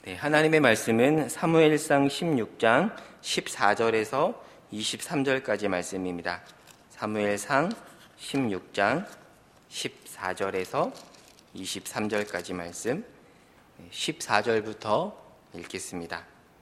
네, 하나님의 말씀은 사무엘상 16장 14절에서 23절까지 말씀입니다. 사무엘상 16장 14절에서 23절까지 말씀, 14절부터 읽겠습니다.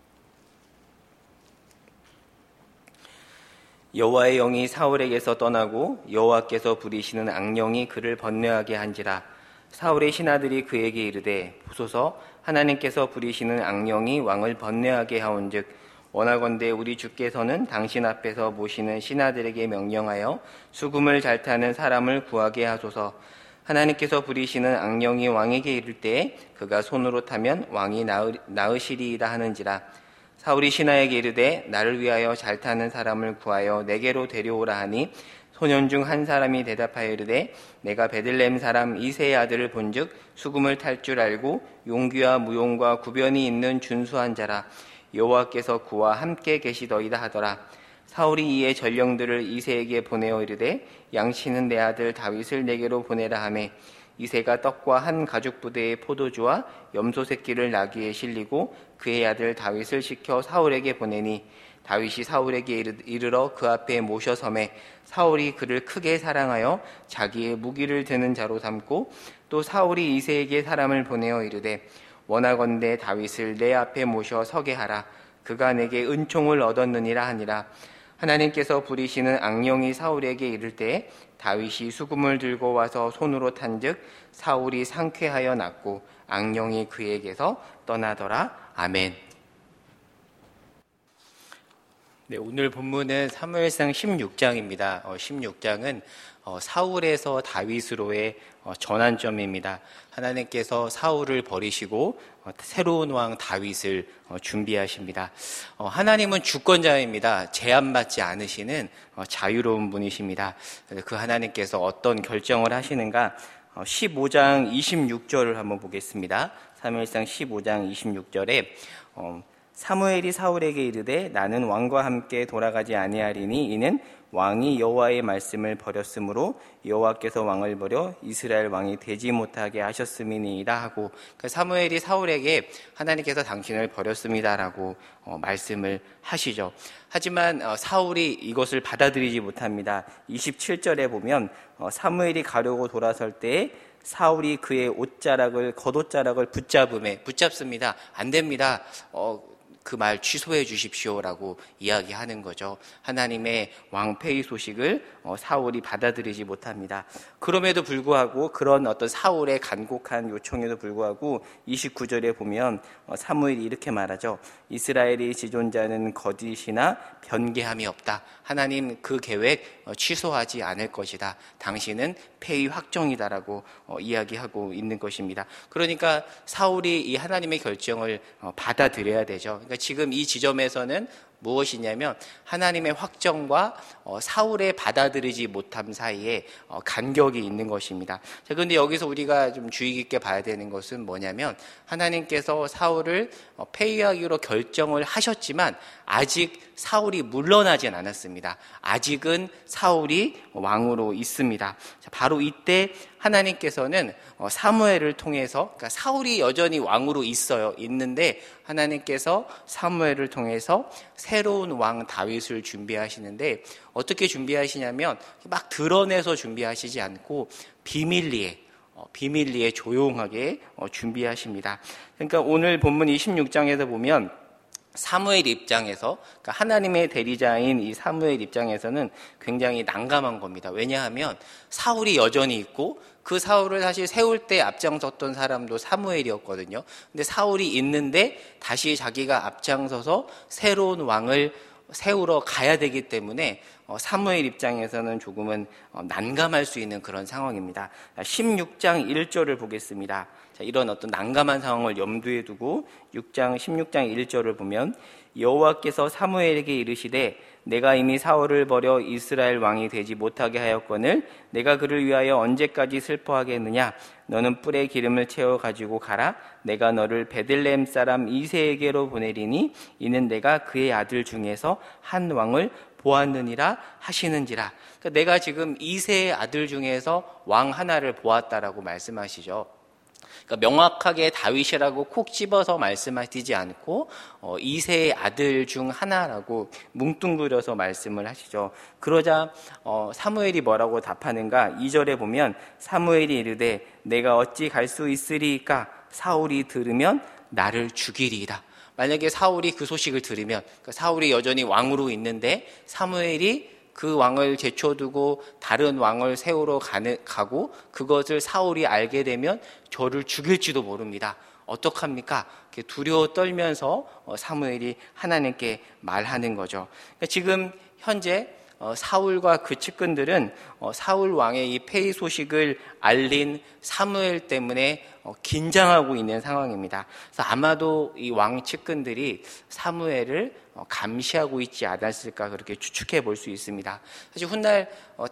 여호와의 영이 사울에게서 떠나고 여호와께서 부리시는 악령이 그를 번뇌하게 한지라. 사울의 신하들이 그에게 이르되, 보소서 하나님께서 부리시는 악령이 왕을 번뇌하게 하온즉 원하건대 우리 주께서는 당신 앞에서 모시는 신하들에게 명령하여 수금을 잘 타는 사람을 구하게 하소서. 하나님께서 부리시는 악령이 왕에게 이를 때에 그가 손으로 타면 왕이 나으시리이다 하는지라. 사울이 신하에게 이르되, 나를 위하여 잘 타는 사람을 구하여 내게로 데려오라 하니, 소년 중 한 사람이 대답하여 이르되, 내가 베들레헴 사람 이새의 아들을 본즉 수금을 탈 줄 알고 용기와 무용과 구변이 있는 준수한 자라. 여호와께서 그와 함께 계시더이다 하더라. 사울이 이에 전령들을 이새에게 보내어 이르되, 양치는 내 아들 다윗을 내게로 보내라 하매, 이새가 떡과 한 가죽 부대의 포도주와 염소 새끼를 나귀에 실리고 그의 아들 다윗을 시켜 사울에게 보내니, 다윗이 사울에게 이르러 그 앞에 모셔섬에 사울이 그를 크게 사랑하여 자기의 무기를 드는 자로 삼고, 또 사울이 이새에게 사람을 보내어 이르되, 원하건대 다윗을 내 앞에 모셔 서게 하라. 그가 내게 은총을 얻었느니라 하니라. 하나님께서 부리시는 악령이 사울에게 이를 때에 다윗이 수금을 들고 와서 손으로 탄즉 사울이 상쾌하여 낫고 악령이 그에게서 떠나더라. 아멘. 네, 오늘 본문은 사무엘상 16장입니다. 16장은 사울에서 다윗으로의 전환점입니다. 하나님께서 사울을 버리시고 새로운 왕 다윗을 준비하십니다. 하나님은 주권자입니다. 제한받지 않으시는 자유로운 분이십니다. 그 하나님께서 어떤 결정을 하시는가? 15장 26절을 한번 보겠습니다. 사무엘상 15장 26절에 사무엘이 사울에게 이르되, 나는 왕과 함께 돌아가지 아니하리니 이는 왕이 여호와의 말씀을 버렸으므로 여호와께서 왕을 버려 이스라엘 왕이 되지 못하게 하셨음이니이다 하고, 사무엘이 사울에게 하나님께서 당신을 버렸습니다라고 말씀을 하시죠. 하지만 사울이 이것을 받아들이지 못합니다. 27절에 보면 사무엘이 가려고 돌아설 때에 사울이 그의 겉옷자락을 붙잡습니다. 안 됩니다. 그 말 취소해 주십시오라고 이야기하는 거죠. 하나님의 왕폐위 소식을 사울이 받아들이지 못합니다. 그럼에도 불구하고 그런 어떤 사울의 간곡한 요청에도 불구하고 29절에 보면 사무엘이 이렇게 말하죠. 이스라엘의 지존자는 거짓이나 변개함이 없다. 하나님 그 계획 취소하지 않을 것이다. 당신은 폐위 확정이다라고 이야기하고 있는 것입니다. 그러니까 사울이 이 하나님의 결정을 받아들여야 되죠. 그러니까 지금 이 지점에서는 무엇이냐면 하나님의 확정과 사울의 받아들이지 못함 사이에 간격이 있는 것입니다. 자, 그런데 여기서 우리가 좀 주의 깊게 봐야 되는 것은 뭐냐면, 하나님께서 사울을 폐위하기로 결정을 하셨지만 아직 사울이 물러나진 않았습니다. 아직은 사울이 왕으로 있습니다. 자, 바로 이때 하나님께서는 사무엘을 통해서, 그러니까 사울이 여전히 왕으로 있는데 하나님께서 사무엘을 통해서 새로운 왕 다윗을 준비하시는데, 어떻게 준비하시냐면 막 드러내서 준비하시지 않고 비밀리에 조용하게 준비하십니다. 그러니까 오늘 본문 26장에서 보면 사무엘 입장에서, 그러니까 하나님의 대리자인 이 사무엘 입장에서는 굉장히 난감한 겁니다. 왜냐하면 사울이 여전히 있고 그 사울을 사실 세울 때 앞장섰던 사람도 사무엘이었거든요. 근데 사울이 있는데 다시 자기가 앞장서서 새로운 왕을 세우러 가야 되기 때문에 사무엘 입장에서는 조금은 난감할 수 있는 그런 상황입니다. 16장 1절을 보겠습니다. 자, 이런 어떤 난감한 상황을 염두에 두고 16장 1절을 보면, 여호와께서 사무엘에게 이르시되, 내가 이미 사울을 버려 이스라엘 왕이 되지 못하게 하였거늘 내가 그를 위하여 언제까지 슬퍼하겠느냐? 너는 뿔에 기름을 채워 가지고 가라. 내가 너를 베들레헴 사람 이새에게로 보내리니 이는 내가 그의 아들 중에서 한 왕을 보았느니라 하시는지라. 그러니까 내가 지금 이새의 아들 중에서 왕 하나를 보았다라고 말씀하시죠. 그러니까 명확하게 다윗이라고 콕 집어서 말씀하시지 않고 이세의 아들 중 하나라고 뭉뚱그려서 말씀을 하시죠. 그러자 사무엘이 뭐라고 답하는가? 2절에 보면 사무엘이 이르되 내가 어찌 갈 수 있으리까? 사울이 들으면 나를 죽이리이다. 만약에 사울이 그 소식을 들으면, 그러니까 사울이 여전히 왕으로 있는데 사무엘이 그 왕을 제쳐두고 다른 왕을 세우러 가고 그것을 사울이 알게 되면 저를 죽일지도 모릅니다. 어떡합니까? 두려워 떨면서 사무엘이 하나님께 말하는 거죠. 그러니까 지금 현재 사울과 그 측근들은 사울 왕의 이 폐위 소식을 알린 사무엘 때문에 긴장하고 있는 상황입니다. 그래서 아마도 이 왕 측근들이 사무엘을 감시하고 있지 않았을까 그렇게 추측해 볼 수 있습니다. 사실 훗날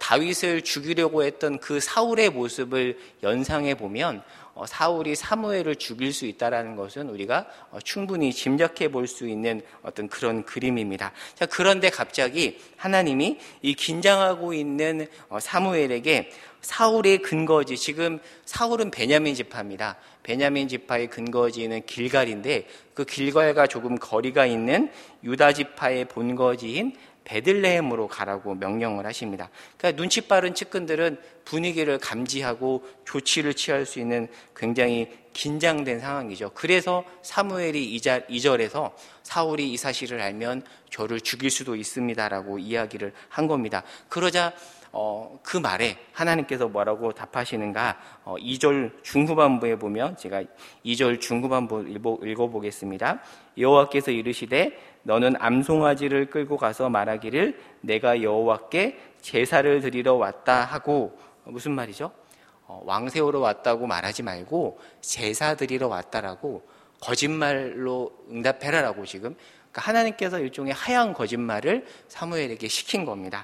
다윗을 죽이려고 했던 그 사울의 모습을 연상해 보면 사울이 사무엘을 죽일 수 있다는 것은 우리가 충분히 짐작해 볼 수 있는 어떤 그런 그림입니다. 자, 그런데 갑자기 하나님이 이 긴장하고 있는 사무엘에게 사울의 근거지, 지금 사울은 베냐민 지파입니다. 베냐민 지파의 근거지는 길갈인데 그 길갈과 조금 거리가 있는 유다 지파의 본거지인 베들레헴으로 가라고 명령을 하십니다. 그러니까 눈치 빠른 측근들은 분위기를 감지하고 조치를 취할 수 있는 굉장히 긴장된 상황이죠. 그래서 사무엘이 2절에서 사울이 이 사실을 알면 저를 죽일 수도 있습니다라고 이야기를 한 겁니다. 그러자 그 말에 하나님께서 뭐라고 답하시는가? 2절 중후반부에 보면 제가 2절 중후반부 읽어보겠습니다. 여호와께서 이르시되 너는 암송아지를 끌고 가서 말하기를 내가 여호와께 제사를 드리러 왔다 하고, 무슨 말이죠? 왕 세우러 왔다고 말하지 말고 제사 드리러 왔다라고 거짓말로 응답해라라고 지금, 그러니까 하나님께서 일종의 하얀 거짓말을 사무엘에게 시킨 겁니다.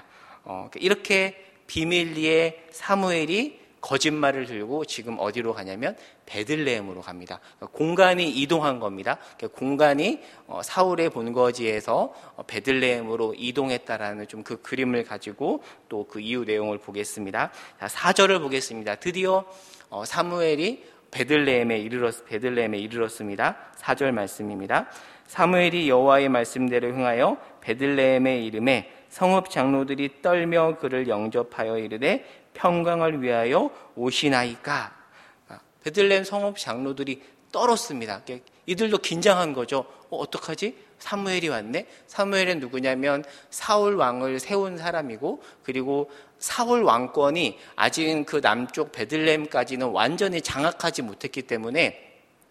이렇게 비밀리에 사무엘이 거짓말을 들고 지금 어디로 가냐면 베들레헴으로 갑니다. 공간이 이동한 겁니다. 공간이 사울의 본거지에서 베들레헴으로 이동했다라는 좀 그 그림을 가지고 또 그 이후 내용을 보겠습니다. 4절을 보겠습니다. 드디어 사무엘이 베들레헴에 이르렀습니다. 4절 말씀입니다. 사무엘이 여호와의 말씀대로 행하여 베들레헴에 이름에 성읍 장로들이 떨며 그를 영접하여 이르되 평강을 위하여 오시나이까. 베들레헴 성읍 장로들이 떨었습니다. 이들도 긴장한 거죠. 어떡하지? 사무엘이 왔네? 사무엘은 누구냐면 사울 왕을 세운 사람이고, 그리고 사울 왕권이 아직 그 남쪽 베들레헴까지는 완전히 장악하지 못했기 때문에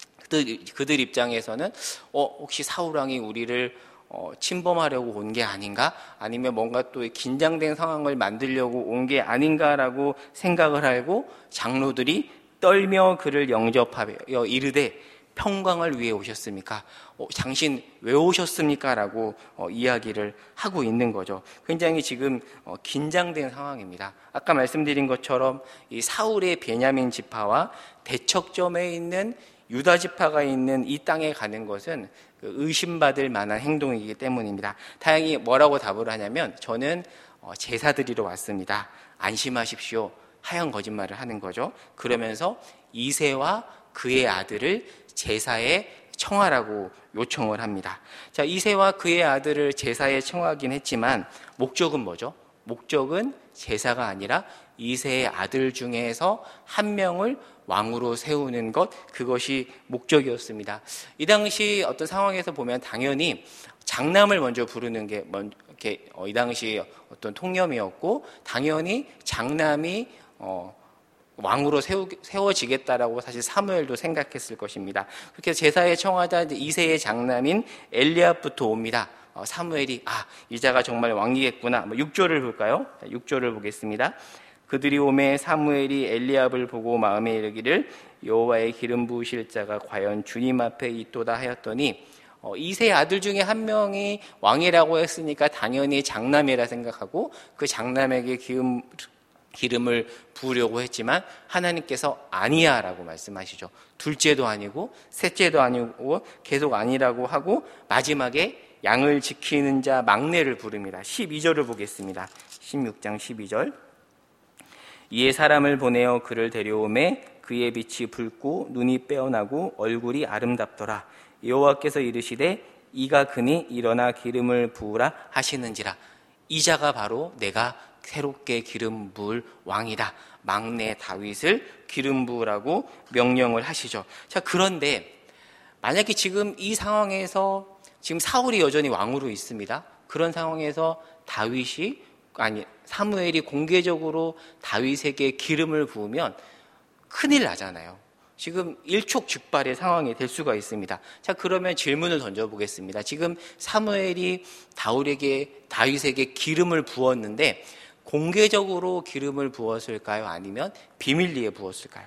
그들 입장에서는 혹시 사울 왕이 우리를 침범하려고 온 게 아닌가? 아니면 뭔가 또 긴장된 상황을 만들려고 온 게 아닌가라고 생각을 하고 장로들이 떨며 그를 영접하여 이르되 평강을 위해 오셨습니까? 당신 왜 오셨습니까? 라고 이야기를 하고 있는 거죠. 굉장히 지금 긴장된 상황입니다. 아까 말씀드린 것처럼 이 사울의 베냐민 지파와 대척점에 있는 유다 지파가 있는 이 땅에 가는 것은 의심받을 만한 행동이기 때문입니다. 다행히 뭐라고 답을 하냐면 저는 제사 드리러 왔습니다. 안심하십시오. 하얀 거짓말을 하는 거죠. 그러면서 이새와 그의 아들을 제사에 청하라고 요청을 합니다. 자, 이새와 그의 아들을 제사에 청하긴 했지만 목적은 뭐죠? 목적은 제사가 아니라 이새의 아들 중에서 한 명을 왕으로 세우는 것, 그것이 목적이었습니다. 이 당시 어떤 상황에서 보면 당연히 장남을 먼저 부르는 게 이 당시 어떤 통념이었고, 당연히 장남이 왕으로 세워지겠다라고 사실 사무엘도 생각했을 것입니다. 그렇게 제사에 청하자 이새의 장남인 엘리압부터 옵니다. 사무엘이 이자가 정말 왕이겠구나. 6절을 볼까요? 6절을 보겠습니다. 그들이 오매 사무엘이 엘리압을 보고 마음에 이르기를 여호와의 기름 부으실 자가 과연 주님 앞에 있도다 하였더니, 이세 아들 중에 한 명이 왕이라고 했으니까 당연히 장남이라 생각하고 그 장남에게 기름을 부으려고 했지만 하나님께서 아니야 라고 말씀하시죠. 둘째도 아니고 셋째도 아니고 계속 아니라고 하고 마지막에 양을 지키는 자 막내를 부릅니다. 12절을 보겠습니다. 16장 12절. 이에 사람을 보내어 그를 데려오매 그의 빛이 붉고 눈이 빼어나고 얼굴이 아름답더라. 여호와께서 이르시되 이가 그니 일어나 기름을 부으라 하시는지라. 이 자가 바로 내가 새롭게 기름 부을 왕이다. 막내 다윗을 기름 부으라고 명령을 하시죠. 자, 그런데 만약에 지금 이 상황에서 지금 사울이 여전히 왕으로 있습니다. 그런 상황에서 사무엘이 공개적으로 다윗에게 기름을 부으면 큰일 나잖아요. 지금 일촉즉발의 상황이 될 수가 있습니다. 자, 그러면 질문을 던져보겠습니다. 지금 사무엘이 다윗에게 기름을 부었는데 공개적으로 기름을 부었을까요? 아니면 비밀리에 부었을까요?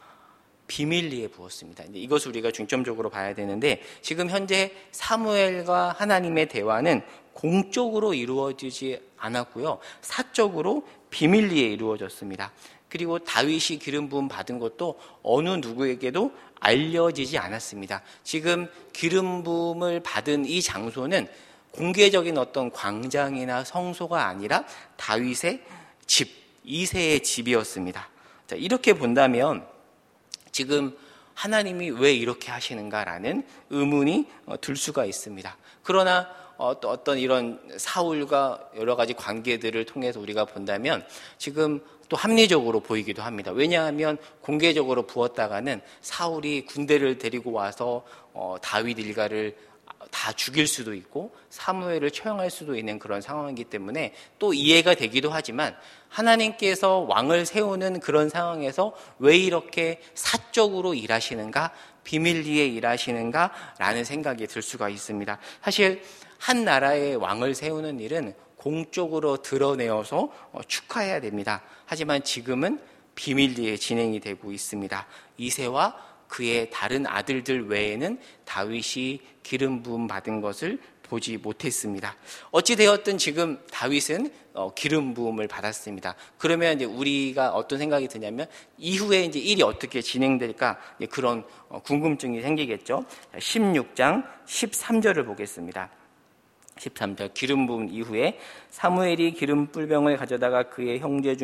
비밀리에 부었습니다. 이것을 우리가 중점적으로 봐야 되는데 지금 현재 사무엘과 하나님의 대화는 공적으로 이루어지지 않았고요. 사적으로 비밀리에 이루어졌습니다. 그리고 다윗이 기름 부음 받은 것도 어느 누구에게도 알려지지 않았습니다. 지금 기름 부음을 받은 이 장소는 공개적인 어떤 광장이나 성소가 아니라 다윗의 집, 이새의 집이었습니다. 자, 이렇게 본다면 지금 하나님이 왜 이렇게 하시는가라는 의문이 들 수가 있습니다. 그러나 어떤 이런 사울과 여러 가지 관계들을 통해서 우리가 본다면 지금 또 합리적으로 보이기도 합니다. 왜냐하면 공개적으로 부었다가는 사울이 군대를 데리고 와서 다윗 일가를 다 죽일 수도 있고 사무엘을 처형할 수도 있는 그런 상황이기 때문에 또 이해가 되기도 하지만 하나님께서 왕을 세우는 그런 상황에서 왜 이렇게 사적으로 일하시는가, 비밀리에 일하시는가 라는 생각이 들 수가 있습니다. 사실 한 나라의 왕을 세우는 일은 공적으로 드러내어서 축하해야 됩니다. 하지만 지금은 비밀리에 진행이 되고 있습니다. 이새와 그의 다른 아들들 외에는 다윗이 기름 부음 받은 것을 보지 못했습니다. 어찌되었든 지금 다윗은 기름 부음을 받았습니다. 그러면 이제 우리가 어떤 생각이 드냐면 이후에 이제 일이 어떻게 진행될까 그런 궁금증이 생기겠죠. 16장 13절을 보겠습니다. 13절 기름 부음 이후에 사무엘이 기름 뿔병을 가져다가 그의 형제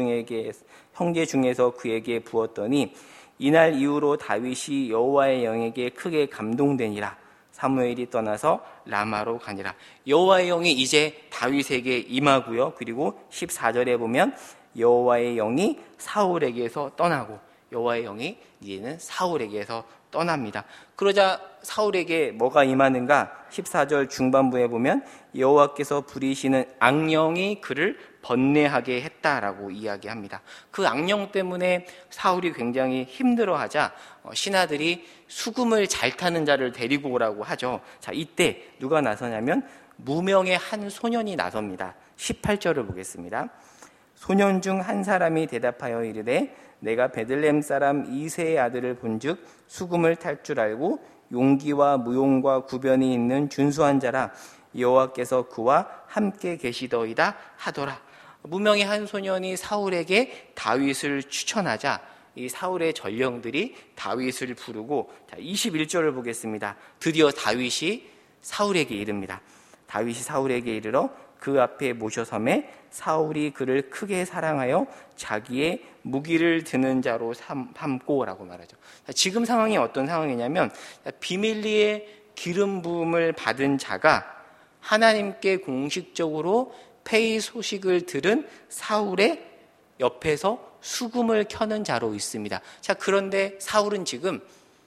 중에서 그에게 부었더니 이날 이후로 다윗이 여호와의 영에게 크게 감동되니라. 사무엘이 떠나서 라마로 가니라. 여호와의 영이 이제 다윗에게 임하고요. 그리고 14절에 보면 여호와의 영이 사울에게서 떠나고 여호와의 영이 이제는 사울에게서 떠납니다. 그러자 사울에게 뭐가 임하는가? 14절 중반부에 보면 여호와께서 부리시는 악령이 그를 번뇌하게 했다라고 이야기합니다. 그 악령 때문에 사울이 굉장히 힘들어하자 신하들이 수금을 잘 타는 자를 데리고 오라고 하죠. 자, 이때 누가 나서냐면 무명의 한 소년이 나섭니다. 18절을 보겠습니다. 소년 중 한 사람이 대답하여 이르되 내가 베들레헴 사람 이새의 아들을 본즉 수금을 탈 줄 알고 용기와 무용과 구변이 있는 준수한 자라. 여호와께서 그와 함께 계시더이다 하더라. 무명의 한 소년이 사울에게 다윗을 추천하자 이 사울의 전령들이 다윗을 부르고 21절을 보겠습니다. 드디어 다윗이 사울에게 이릅니다. 다윗이 사울에게 이르러 그 앞에 모셔섬에 사울이 그를 크게 사랑하여 자기의 무기를 드는 자로 삼고라고 말하죠. 지금 상황이 어떤 상황이냐면 비밀리에 기름 부음을 받은 자가 하나님께 공식적으로 폐위 소식을 들은 사울의 옆에서 수금을 켜는 자로 있습니다. 자, 그런데 사울은 지금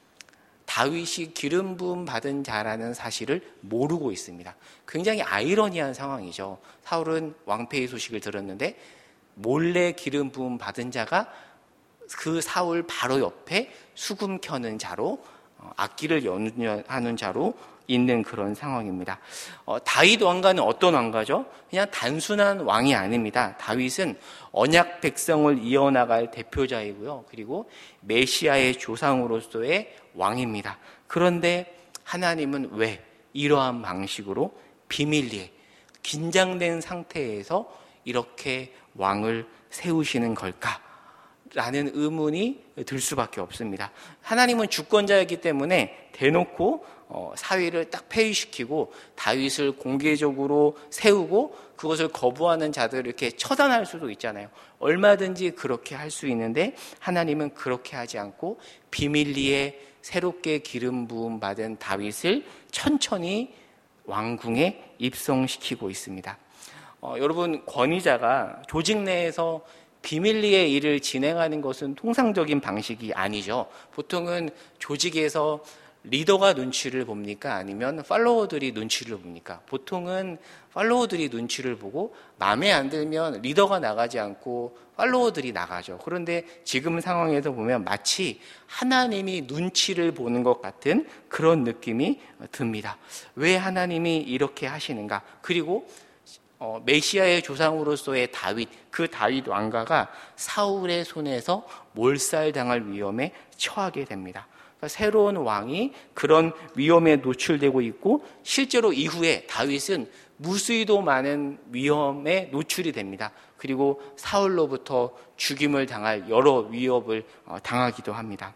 다윗이 기름 부음 받은 자라는 사실을 모르고 있습니다. 굉장히 아이러니한 상황이죠. 사울은 왕폐위 소식을 들었는데 몰래 기름 부음 받은 자가 그 사울 바로 옆에 수금 켜는 자로 악기를 연주하는 자로 있는 그런 상황입니다. 다윗 왕가는 어떤 왕가죠? 그냥 단순한 왕이 아닙니다. 다윗은 언약 백성을 이어나갈 대표자이고요. 그리고 메시아의 조상으로서의 왕입니다. 그런데 하나님은 왜 이러한 방식으로 비밀리에 긴장된 상태에서 이렇게 왕을 세우시는 걸까? 라는 의문이 들 수밖에 없습니다. 하나님은 주권자이기 때문에 대놓고 사위를 딱 폐위시키고 다윗을 공개적으로 세우고 그것을 거부하는 자들을 이렇게 처단할 수도 있잖아요. 얼마든지 그렇게 할 수 있는데 하나님은 그렇게 하지 않고 비밀리에 새롭게 기름 부음 받은 다윗을 천천히 왕궁에 입성시키고 있습니다. 여러분, 권위자가 조직 내에서 비밀리에 일을 진행하는 것은 통상적인 방식이 아니죠. 보통은 조직에서 리더가 눈치를 봅니까? 아니면 팔로워들이 눈치를 봅니까? 보통은 팔로워들이 눈치를 보고 마음에 안 들면 리더가 나가지 않고 팔로워들이 나가죠. 그런데 지금 상황에서 보면 마치 하나님이 눈치를 보는 것 같은 그런 느낌이 듭니다. 왜 하나님이 이렇게 하시는가? 그리고 메시아의 조상으로서의 다윗, 그 다윗 왕가가 사울의 손에서 몰살당할 위험에 처하게 됩니다. 그러니까 새로운 왕이 그런 위험에 노출되고 있고 실제로 이후에 다윗은 무수히도 많은 위험에 노출이 됩니다. 그리고 사울로부터 죽임을 당할 여러 위협을 당하기도 합니다.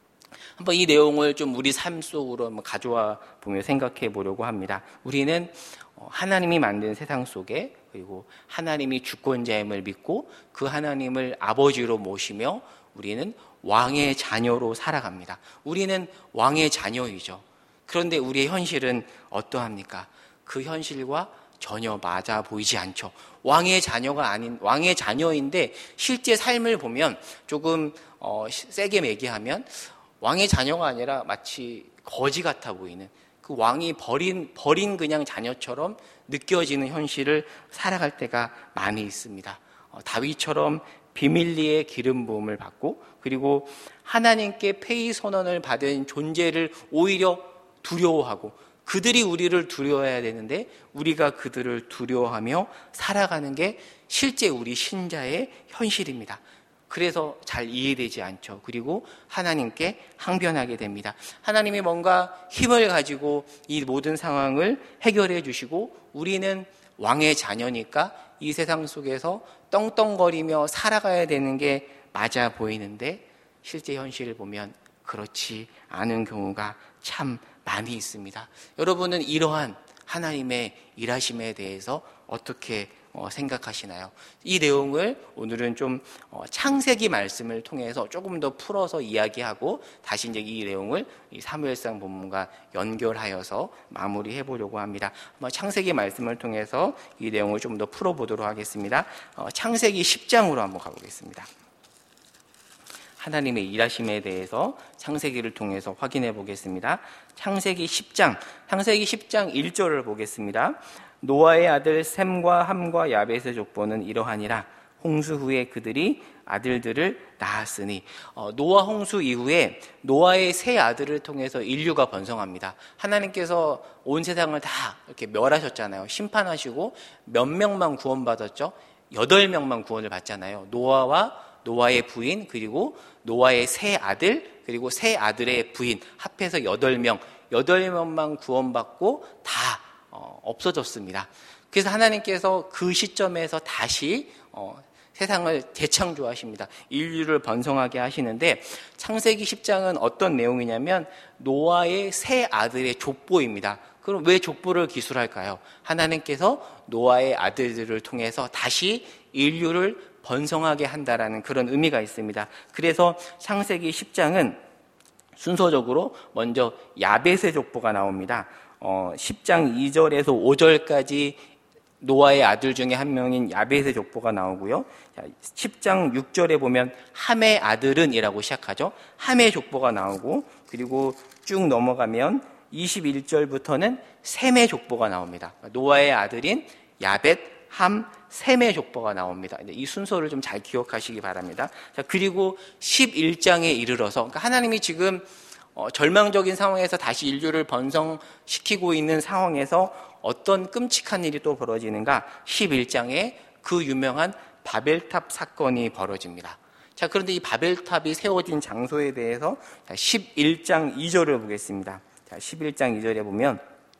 한번 이 내용을 좀 우리 삶 속으로 한번 가져와 보며 생각해 보려고 합니다. 우리는 하나님이 만든 세상 속에 그리고 하나님이 주권자임을 믿고 그 하나님을 아버지로 모시며 우리는 왕의 자녀로 살아갑니다. 우리는 왕의 자녀이죠. 그런데 우리의 현실은 어떠합니까? 그 현실과 전혀 맞아 보이지 않죠. 왕의 자녀가 아닌 왕의 자녀인데 실제 삶을 보면 조금 세게 매기하면 왕의 자녀가 아니라 마치 거지 같아 보이는 그 왕이 버린 그냥 자녀처럼 느껴지는 현실을 살아갈 때가 많이 있습니다. 다윗처럼 비밀리에 기름 부음을 받고 그리고 하나님께 폐위 선언을 받은 존재를 오히려 두려워하고 그들이 우리를 두려워해야 되는데 우리가 그들을 두려워하며 살아가는 게 실제 우리 신자의 현실입니다. 그래서 잘 이해되지 않죠. 그리고 하나님께 항변하게 됩니다. 하나님이 뭔가 힘을 가지고 이 모든 상황을 해결해 주시고 우리는 왕의 자녀니까 이 세상 속에서 떵떵거리며 살아가야 되는 게 맞아 보이는데 실제 현실을 보면 그렇지 않은 경우가 참 많이 있습니다. 여러분은 이러한 하나님의 일하심에 대해서 어떻게 생각하시나요? 이 내용을 오늘은 좀 창세기 말씀을 통해서 조금 더 풀어서 이야기하고 다시 이제 이 내용을 이 사무엘상 본문과 연결하여서 마무리해 보려고 합니다. 창세기 말씀을 통해서 이 내용을 좀 더 풀어보도록 하겠습니다. 창세기 10장으로 한번 가보겠습니다. 하나님의 일하심에 대해서 창세기를 통해서 확인해 보겠습니다. 창세기 10장 1절을 보겠습니다. 노아의 아들 셈과 함과 야벳의 족보는 이러하니라. 홍수 후에 그들이 아들들을 낳았으니 노아 홍수 이후에 노아의 세 아들을 통해서 인류가 번성합니다. 하나님께서 온 세상을 다 이렇게 멸하셨잖아요. 심판하시고 몇 명만 구원받았죠? 8명만 구원을 받잖아요. 노아와 노아의 부인 그리고 노아의 세 아들 그리고 세 아들의 부인 합해서 8명만 구원받고 다 없어졌습니다. 그래서 하나님께서 그 시점에서 다시 세상을 재창조하십니다. 인류를 번성하게 하시는데 창세기 10장은 어떤 내용이냐면 노아의 세 아들의 족보입니다. 그럼 왜 족보를 기술할까요? 하나님께서 노아의 아들들을 통해서 다시 인류를 번성하게 한다라는 그런 의미가 있습니다. 그래서 창세기 10장은 순서적으로 먼저 야벳의 족보가 나옵니다. 10장 2절에서 5절까지 노아의 아들 중에 한 명인 야벳의 족보가 나오고요. 10장 6절에 보면 함의 아들은 이라고 시작하죠. 함의 족보가 나오고 그리고 쭉 넘어가면 21절부터는 셈의 족보가 나옵니다. 노아의 아들인 야벳, 함, 셈의 족보가 나옵니다. 이 순서를 좀 잘 기억하시기 바랍니다. 자, 그리고 11장에 이르러서 그러니까 하나님이 지금 절망적인 상황에서 다시 인류를 번성시키고 있는 상황에서 어떤 끔찍한 일이 또 벌어지는가? 11장에 그 유명한 바벨탑 사건이 벌어집니다. 자, 그런데 이 바벨탑이 세워진 장소에 대해서 11장 2절을 보겠습니다. 자, 11장 2절에 보면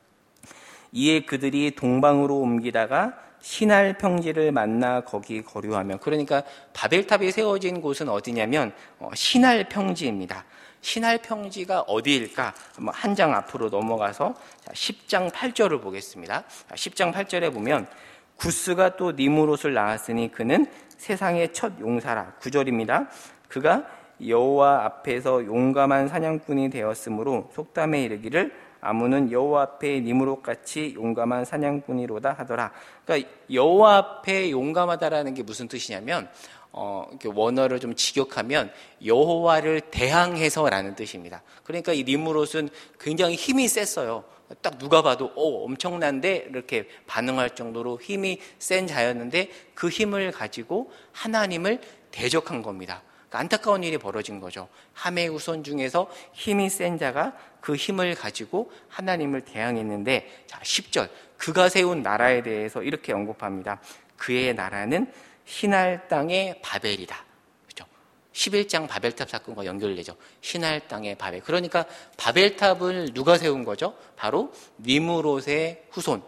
이에 그들이 동방으로 옮기다가 신할 평지를 만나 거기 거류하며 그러니까 바벨탑이 세워진 곳은 어디냐면 신할 평지입니다. 신할 평지가 어디일까? 한 장 앞으로 넘어가서 10장 8절을 보겠습니다. 10장 8절에 보면 구스가 또 니무롯을 낳았으니 그는 세상의 첫 용사라. 9절입니다. 그가 여호와 앞에서 용감한 사냥꾼이 되었으므로 속담에 이르기를 아무는 여호와 앞에 니무롯같이 용감한 사냥꾼이로다 하더라. 그러니까 여호와 앞에 용감하다라는 게 무슨 뜻이냐면 이렇게 원어를 좀 직역하면 여호와를 대항해서라는 뜻입니다. 그러니까 이 니무롯은 굉장히 힘이 셌어요. 딱 누가 봐도 엄청난데 이렇게 반응할 정도로 힘이 센 자였는데 그 힘을 가지고 하나님을 대적한 겁니다. 그러니까 안타까운 일이 벌어진 거죠. 함의 후손 중에서 힘이 센 자가 그 힘을 가지고 하나님을 대항했는데, 자 10절 그가 세운 나라에 대해서 이렇게 언급합니다. 그의 나라는 신할 땅의 바벨이다. 그렇죠? 11장 바벨탑 사건과 연결되죠. 신할 땅의 바벨. 그러니까 바벨탑을 누가 세운 거죠? 바로 니무롯의 후손,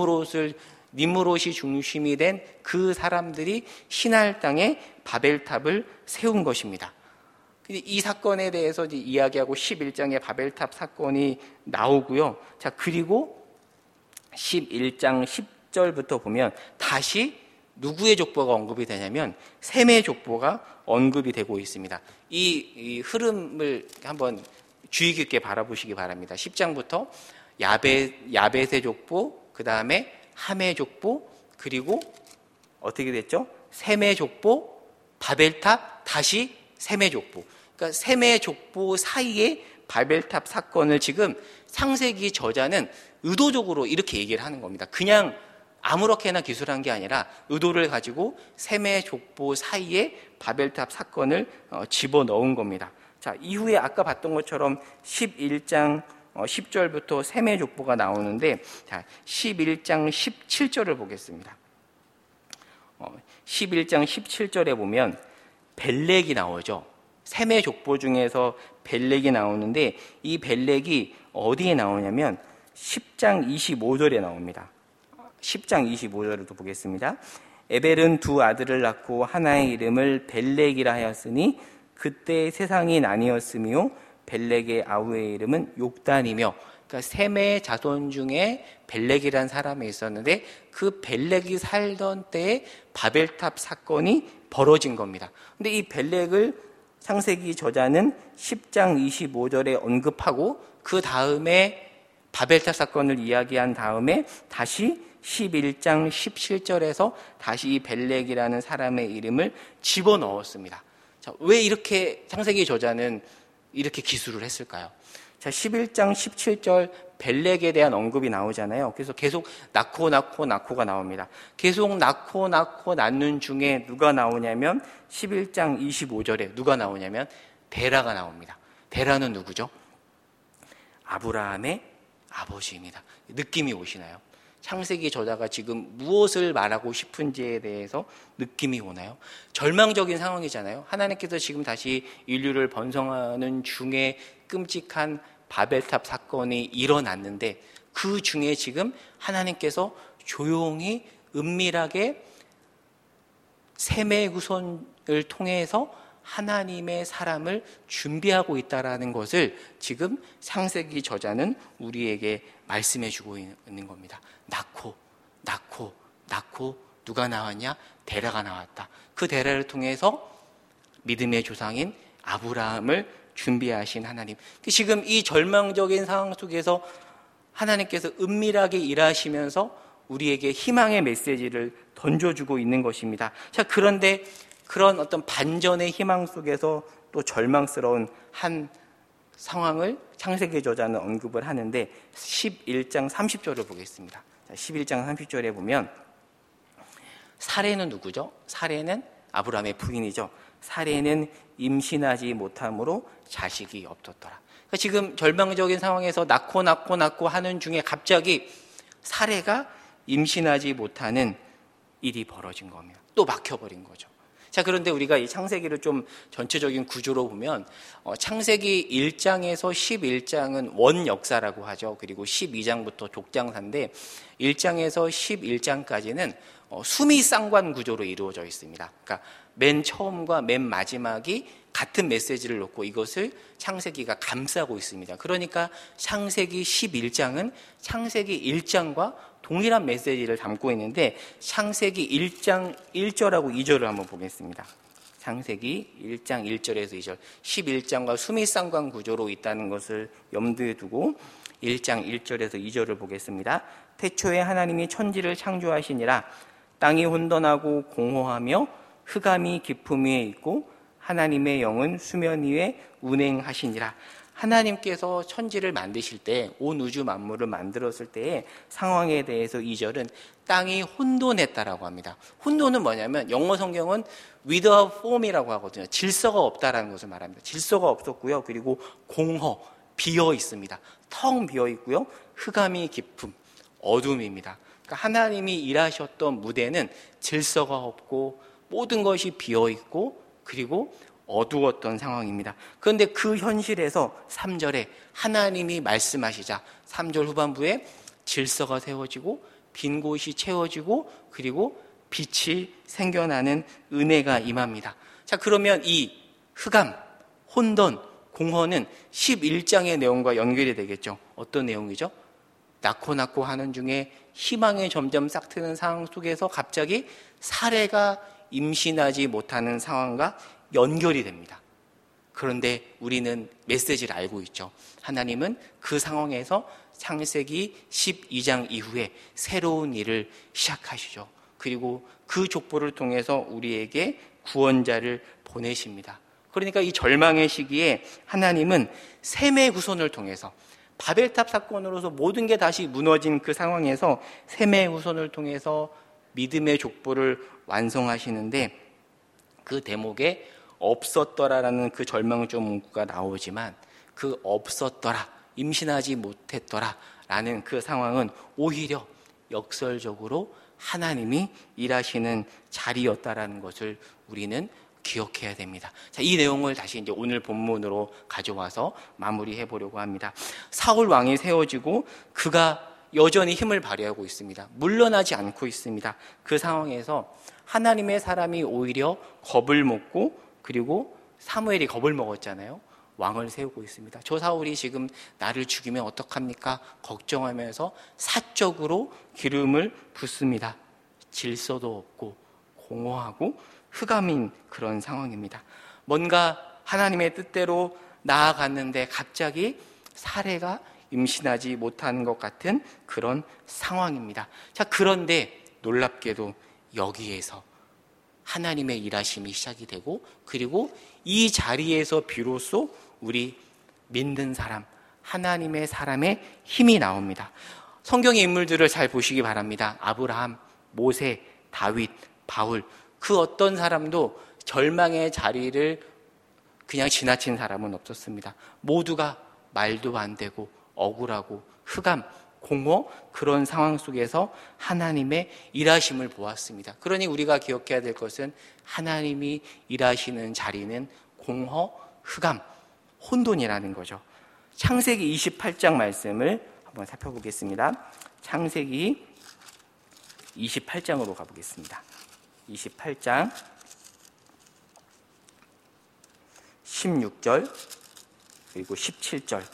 니무롯이 중심이 된 그 사람들이 신할 땅에 바벨탑을 세운 것입니다. 이 사건에 대해서 이야기하고 11장의 바벨탑 사건이 나오고요. 자, 그리고 11장 10절부터 보면 다시 누구의 족보가 언급이 되냐면 셈의 족보가 언급이 되고 있습니다. 이 흐름을 한번 주의 깊게 바라보시기 바랍니다. 10장부터 야벳의 족보, 그 다음에 함의 족보, 그리고 어떻게 됐죠? 셈의 족보, 바벨탑, 다시 셈의 족보. 그러니까 셈의 족보 사이에 바벨탑 사건을 지금 창세기 저자는 의도적으로 이렇게 얘기를 하는 겁니다. 그냥 아무렇게나 기술한 게 아니라 의도를 가지고 셈의 족보 사이에 바벨탑 사건을 집어넣은 겁니다. 자, 이후에 아까 봤던 것처럼 11장 10절부터 셈의 족보가 나오는데, 자, 11장 17절을 보겠습니다. 11장 17절에 보면 벨렉이 나오죠. 셈의 족보 중에서 벨렉이 나오는데 이 벨렉이 어디에 나오냐면 10장 25절에 나옵니다. 10장 25절을 또 보겠습니다. 에벨은 두 아들을 낳고 하나의 이름을 벨렉이라 하였으니 그때 세상이 나뉘었으며 벨렉의 아우의 이름은 욕단이며, 그러니까 셈의 자손 중에 벨렉이라는 사람이 있었는데 그 벨렉이 살던 때에 바벨탑 사건이 벌어진 겁니다. 근데 이 벨렉을 창세기 저자는 10장 25절에 언급하고 그 다음에 바벨탑 사건을 이야기한 다음에 다시 11장 17절에서 다시 이 벨렉이라는 사람의 이름을 집어넣었습니다. 자, 왜 이렇게 창세기 저자는 이렇게 기술을 했을까요? 자, 11장 17절 벨렉에 대한 언급이 나오잖아요. 그래서 계속 낳고가 나옵니다. 계속 낳고 낳는 중에 누가 나오냐면 11장 25절에 누가 나오냐면 데라가 나옵니다. 데라는 누구죠? 아브라함의 아버지입니다. 느낌이 오시나요? 창세기 저자가 지금 무엇을 말하고 싶은지에 대해서 느낌이 오나요? 절망적인 상황이잖아요. 하나님께서 지금 다시 인류를 번성하는 중에 끔찍한 바벨탑 사건이 일어났는데 그 중에 지금 하나님께서 조용히 은밀하게 셈의 후손을 통해서 하나님의 사람을 준비하고 있다는 것을 지금 창세기 저자는 우리에게 말씀해 주고 있는 겁니다. 낳고 누가 나왔냐? 데라가 나왔다. 그 데라를 통해서 믿음의 조상인 아브라함을 준비하신 하나님. 지금 이 절망적인 상황 속에서 하나님께서 은밀하게 일하시면서 우리에게 희망의 메시지를 던져주고 있는 것입니다. 자, 그런데 그런 어떤 반전의 희망 속에서 또 절망스러운 한 상황을 창세기 저자는 언급을 하는데 11장 30절을 보겠습니다. 11장 30절에 보면 사레는 누구죠? 사레는 아브라함의 부인이죠. 사레는 임신하지 못함으로 자식이 없었더라. 그러니까 지금 절망적인 상황에서 낳고 하는 중에 갑자기 사레가 임신하지 못하는 일이 벌어진 겁니다. 또 막혀버린 거죠. 자, 그런데 우리가 이 창세기를 좀 전체적인 구조로 보면 창세기 1장에서 11장은 원역사라고 하죠. 그리고 12장부터 족장사인데 1장에서 11장까지는 수미상관 구조로 이루어져 있습니다. 그러니까 맨 처음과 맨 마지막이 같은 메시지를 놓고 이것을 창세기가 감싸고 있습니다. 그러니까 창세기 11장은 창세기 1장과 동일한 메시지를 담고 있는데 창세기 1장 1절하고 2절을 한번 보겠습니다. 창세기 1장 1절에서 2절 11장과 수미상관 구조로 있다는 것을 염두에 두고 1장 1절에서 2절을 보겠습니다. 태초에 하나님이 천지를 창조하시니라. 땅이 혼돈하고 공허하며 흑암이 깊음 위에 있고 하나님의 영은 수면 위에 운행하시니라. 하나님께서 천지를 만드실 때, 온 우주 만물을 만들었을 때의 상황에 대해서 2절은 땅이 혼돈했다라고 합니다. 혼돈은 뭐냐면 영어 성경은 without form이라고 하거든요. 질서가 없다라는 것을 말합니다. 질서가 없었고요. 그리고 공허, 비어 있습니다. 텅 비어 있고요. 흑암이 깊음, 어둠입니다. 그러니까 하나님이 일하셨던 무대는 질서가 없고 모든 것이 비어 있고 그리고 어두웠던 상황입니다. 그런데 그 현실에서 3절에 하나님이 말씀하시자 3절 후반부에 질서가 세워지고 빈 곳이 채워지고 그리고 빛이 생겨나는 은혜가 임합니다. 자, 그러면 이 흑암, 혼돈, 공허는 11장의 내용과 연결이 되겠죠. 어떤 내용이죠? 낳고 하는 중에 희망이 점점 싹트는 상황 속에서 갑자기 사례가 임신하지 못하는 상황과 연결이 됩니다. 그런데 우리는 메시지를 알고 있죠. 하나님은 그 상황에서 창세기 12장 이후에 새로운 일을 시작하시죠. 그리고 그 족보를 통해서 우리에게 구원자를 보내십니다. 그러니까 이 절망의 시기에 하나님은 셈의 후손을 통해서 바벨탑 사건으로서 모든 게 다시 무너진 그 상황에서 셈의 후손을 통해서 믿음의 족보를 완성하시는데 그 대목에 없었더라라는 그 절망적 문구가 나오지만 그 없었더라, 임신하지 못했더라라는 그 상황은 오히려 역설적으로 하나님이 일하시는 자리였다라는 것을 우리는 기억해야 됩니다. 자, 이 내용을 다시 이제 오늘 본문으로 가져와서 마무리해 보려고 합니다. 사울 왕이 세워지고 그가 여전히 힘을 발휘하고 있습니다. 물러나지 않고 있습니다. 그 상황에서 하나님의 사람이 오히려 겁을 먹고 그리고 사무엘이 겁을 먹었잖아요. 왕을 세우고 있습니다. 저 사울이 지금 나를 죽이면 어떡합니까? 걱정하면서 사적으로 기름을 붓습니다. 질서도 없고 공허하고 흑암인 그런 상황입니다. 뭔가 하나님의 뜻대로 나아갔는데 갑자기 사례가 임신하지 못하는 것 같은 그런 상황입니다. 자, 그런데 놀랍게도 여기에서 하나님의 일하심이 시작이 되고 그리고 이 자리에서 비로소 우리 믿는 사람, 하나님의 사람의 힘이 나옵니다. 성경의 인물들을 잘 보시기 바랍니다. 아브라함, 모세, 다윗, 바울, 그 어떤 사람도 절망의 자리를 그냥 지나친 사람은 없었습니다. 모두가 말도 안 되고 억울하고 흑암, 공허 그런 상황 속에서 하나님의 일하심을 보았습니다. 그러니 우리가 기억해야 될 것은 하나님이 일하시는 자리는 공허, 흑암, 혼돈이라는 거죠. 창세기 28장 말씀을 한번 살펴보겠습니다. 창세기 28장으로 가보겠습니다. 28장 16절 그리고 17절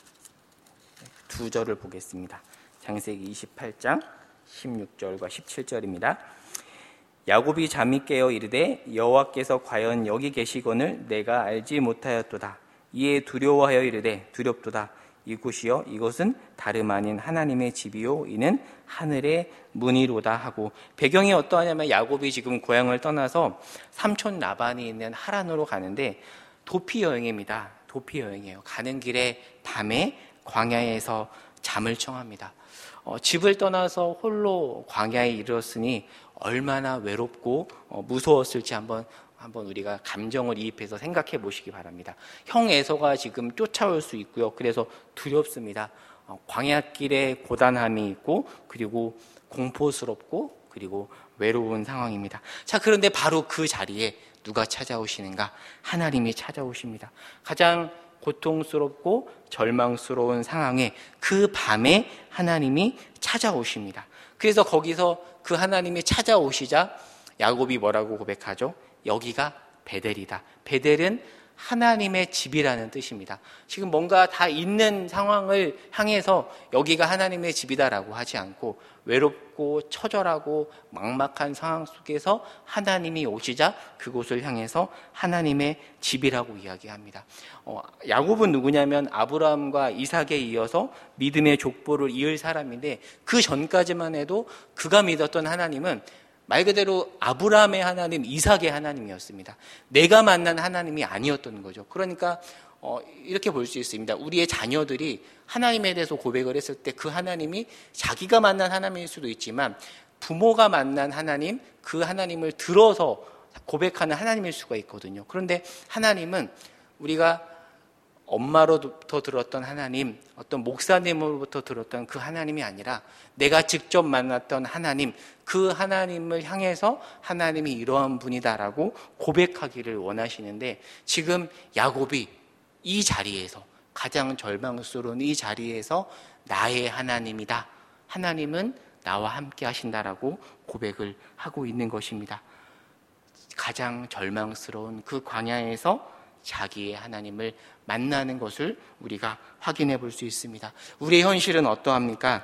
두 절을 보겠습니다. 창세기 28장 16절과 17절입니다. 야곱이 잠이 깨어 이르되 여호와께서 과연 여기 계시거늘 내가 알지 못하였도다. 이에 두려워하여 이르되 두렵도다. 이곳이요 이것은 다름 아닌 하나님의 집이요 이는 하늘의 문이로다 하고, 배경이 어떠하냐면 야곱이 지금 고향을 떠나서 삼촌 라반이 있는 하란으로 가는데 도피 여행입니다. 도피 여행이에요. 가는 길에 밤에 광야에서 잠을 청합니다. 집을 떠나서 홀로 광야에 이르렀으니 얼마나 외롭고 무서웠을지 한번 우리가 감정을 이입해서 생각해 보시기 바랍니다. 형 에서가 지금 쫓아올 수 있고요. 그래서 두렵습니다. 광야길에 고단함이 있고 그리고 공포스럽고 그리고 외로운 상황입니다. 자, 그런데 바로 그 자리에 누가 찾아오시는가? 하나님이 찾아오십니다. 가장 고통스럽고 절망스러운 상황에 그 밤에 하나님이 찾아오십니다. 그래서 거기서 그 하나님이 찾아오시자 야곱이 뭐라고 고백하죠? 여기가 베델이다. 베델은 하나님의 집이라는 뜻입니다. 지금 뭔가 다 있는 상황을 향해서 여기가 하나님의 집이다라고 하지 않고 외롭고 처절하고 막막한 상황 속에서 하나님이 오시자 그곳을 향해서 하나님의 집이라고 이야기합니다. 야곱은 누구냐면 아브라함과 이삭에 이어서 믿음의 족보를 이을 사람인데 그 전까지만 해도 그가 믿었던 하나님은 말 그대로 아브라함의 하나님, 이삭의 하나님이었습니다. 내가 만난 하나님이 아니었던 거죠. 그러니까 이렇게 볼 수 있습니다. 우리의 자녀들이 하나님에 대해서 고백을 했을 때 그 하나님이 자기가 만난 하나님일 수도 있지만 부모가 만난 하나님, 그 하나님을 들어서 고백하는 하나님일 수가 있거든요. 그런데 하나님은 우리가 엄마로부터 들었던 하나님, 어떤 목사님으로부터 들었던 그 하나님이 아니라 내가 직접 만났던 하나님, 그 하나님을 향해서 하나님이 이러한 분이다라고 고백하기를 원하시는데 지금 야곱이 이 자리에서 가장 절망스러운 이 자리에서 나의 하나님이다. 하나님은 나와 함께 하신다라고 고백을 하고 있는 것입니다. 가장 절망스러운 그 광야에서 자기의 하나님을 만나는 것을 우리가 확인해 볼 수 있습니다. 우리의 현실은 어떠합니까?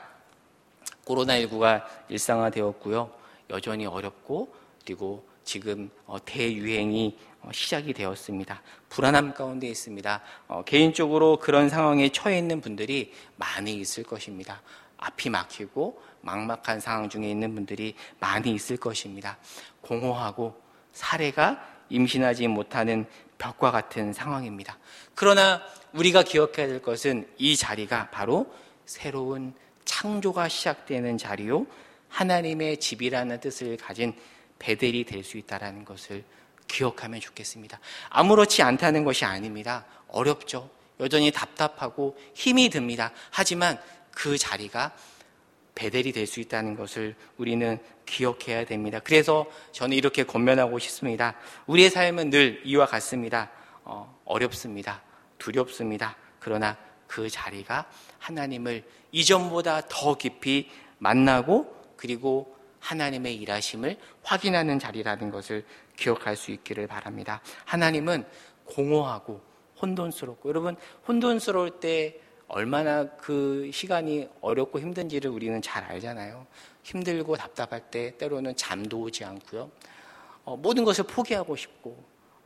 코로나19가 일상화되었고요. 여전히 어렵고 그리고 지금 대유행이 시작이 되었습니다. 불안함 가운데 있습니다. 개인적으로 그런 상황에 처해 있는 분들이 많이 있을 것입니다. 앞이 막히고 막막한 상황 중에 있는 분들이 많이 있을 것입니다. 공허하고 사례가 임신하지 못하는 벽과 같은 상황입니다. 그러나 우리가 기억해야 될 것은 이 자리가 바로 새로운 창조가 시작되는 자리요 하나님의 집이라는 뜻을 가진 베델이 될 수 있다는 것을 기억하면 좋겠습니다. 아무렇지 않다는 것이 아닙니다. 어렵죠. 여전히 답답하고 힘이 듭니다. 하지만 그 자리가 베델이 될 수 있다는 것을 우리는 기억해야 됩니다. 그래서 저는 이렇게 권면하고 싶습니다. 우리의 삶은 늘 이와 같습니다. 어렵습니다. 두렵습니다. 그러나 그 자리가 하나님을 이전보다 더 깊이 만나고 그리고 하나님의 일하심을 확인하는 자리라는 것을 기억할 수 있기를 바랍니다. 하나님은 공허하고 혼돈스럽고 여러분 혼돈스러울 때 얼마나 그 시간이 어렵고 힘든지를 우리는 잘 알잖아요. 힘들고 답답할 때 때로는 잠도 오지 않고요. 모든 것을 포기하고 싶고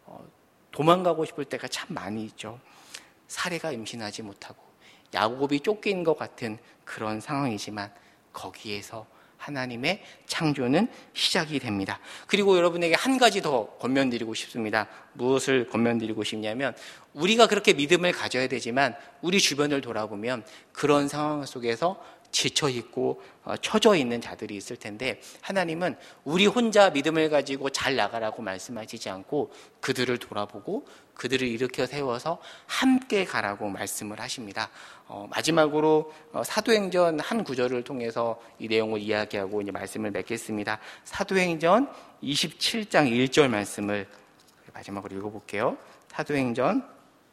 도망가고 싶을 때가 참 많이 있죠. 사례가 임신하지 못하고 야곱이 쫓긴 것 같은 그런 상황이지만 거기에서 하나님의 창조는 시작이 됩니다. 그리고 여러분에게 한 가지 더 권면드리고 싶습니다. 무엇을 권면드리고 싶냐면 우리가 그렇게 믿음을 가져야 되지만 우리 주변을 돌아보면 그런 상황 속에서 지쳐있고 처져 있는 자들이 있을 텐데 하나님은 우리 혼자 믿음을 가지고 잘 나가라고 말씀하시지 않고 그들을 돌아보고 그들을 일으켜 세워서 함께 가라고 말씀을 하십니다. 마지막으로 사도행전 한 구절을 통해서 이 내용을 이야기하고 이제 말씀을 맺겠습니다. 사도행전 27장 1절 말씀을 마지막으로 읽어볼게요. 사도행전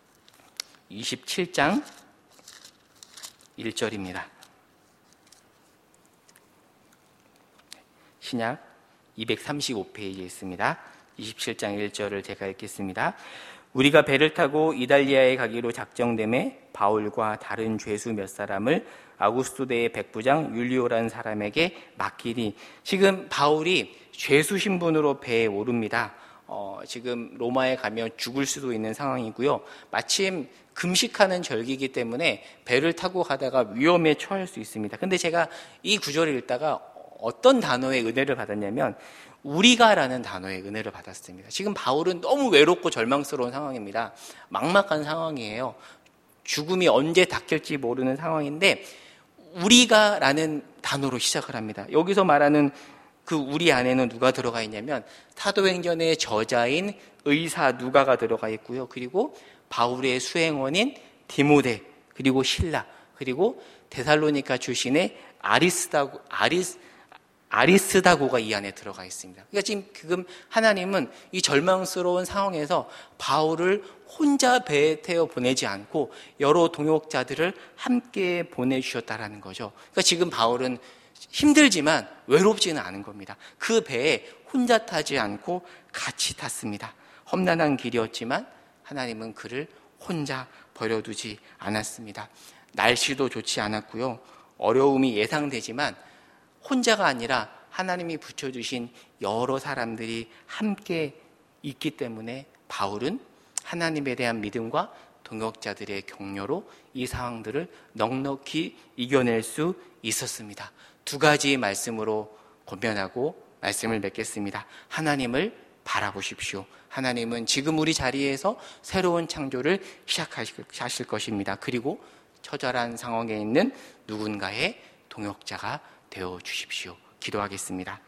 27장 1절입니다. 신약 235페이지에 있습니다. 27장 1절을 제가 읽겠습니다. 우리가 배를 타고 이달리아에 가기로 작정됨에 바울과 다른 죄수 몇 사람을 아구스토대의 백부장 율리오라는 사람에게 맡기니 지금 바울이 죄수 신분으로 배에 오릅니다. 지금 로마에 가면 죽을 수도 있는 상황이고요. 마침 금식하는 절기이기 때문에 배를 타고 가다가 위험에 처할 수 있습니다. 근데 제가 이 구절을 읽다가 어떤 단어의 은혜를 받았냐면 우리가라는 단어의 은혜를 받았습니다. 지금 바울은 너무 외롭고 절망스러운 상황입니다. 막막한 상황이에요. 죽음이 언제 닥칠지 모르는 상황인데 우리가라는 단어로 시작을 합니다. 여기서 말하는 그 우리 안에는 누가 들어가 있냐면 사도행전의 저자인 의사 누가가 들어가 있고요. 그리고 바울의 수행원인 디모데 그리고 실라 그리고 데살로니가 출신의 아리스다고가 이 안에 들어가 있습니다. 그러니까 지금 하나님은 이 절망스러운 상황에서 바울을 혼자 배에 태워 보내지 않고 여러 동역자들을 함께 보내주셨다라는 거죠. 그러니까 지금 바울은 힘들지만 외롭지는 않은 겁니다. 그 배에 혼자 타지 않고 같이 탔습니다. 험난한 길이었지만 하나님은 그를 혼자 버려두지 않았습니다. 날씨도 좋지 않았고요. 어려움이 예상되지만 혼자가 아니라 하나님이 붙여주신 여러 사람들이 함께 있기 때문에 바울은 하나님에 대한 믿음과 동역자들의 격려로 이 상황들을 넉넉히 이겨낼 수 있었습니다. 두 가지 말씀으로 권면하고 말씀을 맺겠습니다. 하나님을 바라보십시오. 하나님은 지금 우리 자리에서 새로운 창조를 시작하실 것입니다. 그리고 처절한 상황에 있는 누군가의 동역자가 되어 주십시오. 기도하겠습니다.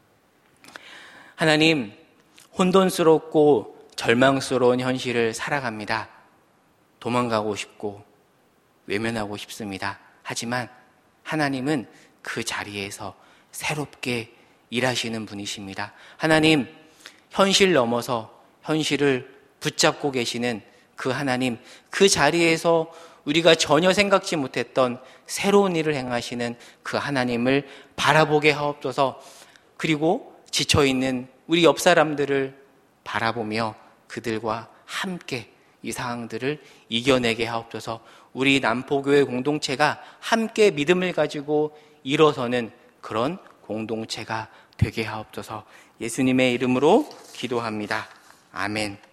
하나님, 혼돈스럽고 절망스러운 현실을 살아갑니다. 도망가고 싶고 외면하고 싶습니다. 하지만 하나님은 그 자리에서 새롭게 일하시는 분이십니다. 하나님, 현실 넘어서 현실을 붙잡고 계시는 그 하나님, 그 자리에서 우리가 전혀 생각지 못했던 새로운 일을 행하시는 그 하나님을 바라보게 하옵소서. 그리고 지쳐있는 우리 옆 사람들을 바라보며 그들과 함께 이 상황들을 이겨내게 하옵소서. 우리 남포교회 공동체가 함께 믿음을 가지고 일어서는 그런 공동체가 되게 하옵소서. 예수님의 이름으로 기도합니다. 아멘.